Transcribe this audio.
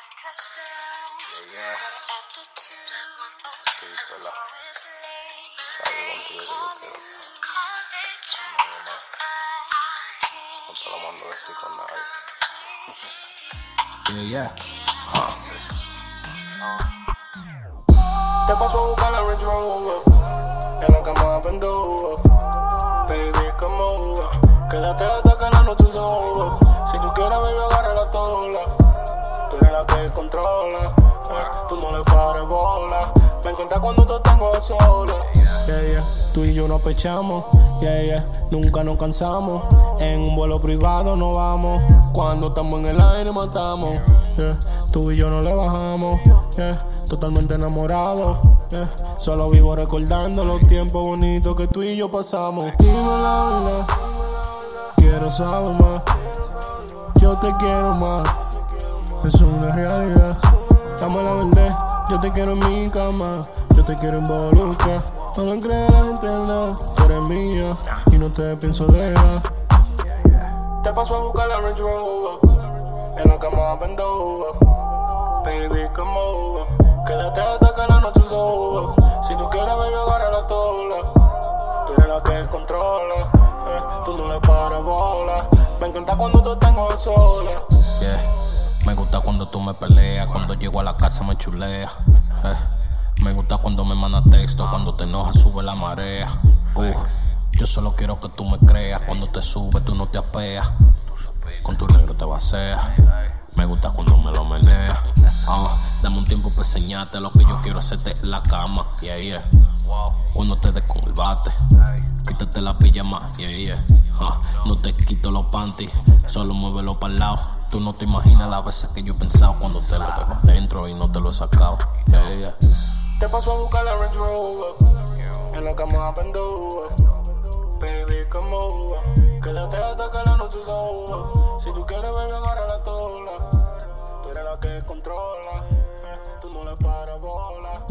Yeah. Sí, ¿verdad? Sabe contigo que yo quiero. No más. No te lo mando a decir con nadie. Yeah. Te paso a buscar la Range Rover, en la cama vendo, baby, come over. Quédate hasta que la noche se over. Si tú quieres, baby, agarra la tola. Tú eres la que controla, tú no le pares bola. Me encanta cuando te tengo a sola. Yeah. Tú y yo nos pechamos, yeah. Nunca nos cansamos. En un vuelo privado nos vamos. Cuando estamos en el aire matamos, yeah. Tú y yo no le bajamos, yeah. Totalmente enamorados, yeah. Solo vivo recordando los tiempos bonitos que tú y yo pasamos. Dime la verdad, quiero saber más. Yo te quiero más, es una realidad. Dame la verdad, yo te quiero en mi cama. Yo te quiero involucrar. No le creas a la gente nada. Tú eres mía y no te pienso dejar. Te paso a buscar la Range Rover, en la cama vendo, baby, come over. Quédate hasta que la noche se over. Si tú quieres, baby, agarra la tola. Tú eres la que controla, tú no le pares bola. Me encanta cuando te tengo a sola. Yeah. Me gusta cuando tú me peleas, cuando llego a la casa me chuleas. Me gusta cuando me mandas texto, cuando te enojas sube la marea. Yo solo quiero que tú me creas, cuando te subes tú no te apeas. Con tu negro te vaceas. Me gusta cuando me lo meneas. Dame un tiempo para enseñarte lo que yo quiero hacerte en la cama. Yeah. Cuando te des con el bate, quítate la pijama. Yeah. No te quito los panties, solo muévelo para el lado. Tú no te imaginas las veces que yo he pensado cuando te lo veo dentro y no te lo he sacado. Yeah. Te paso a buscar la Range Rover, en la cama vendo, baby, come over. Quédate hasta que la noche se over. Si tú quieres, baby, agarra la tola. Tú eres la que controla, tú no le pares bola.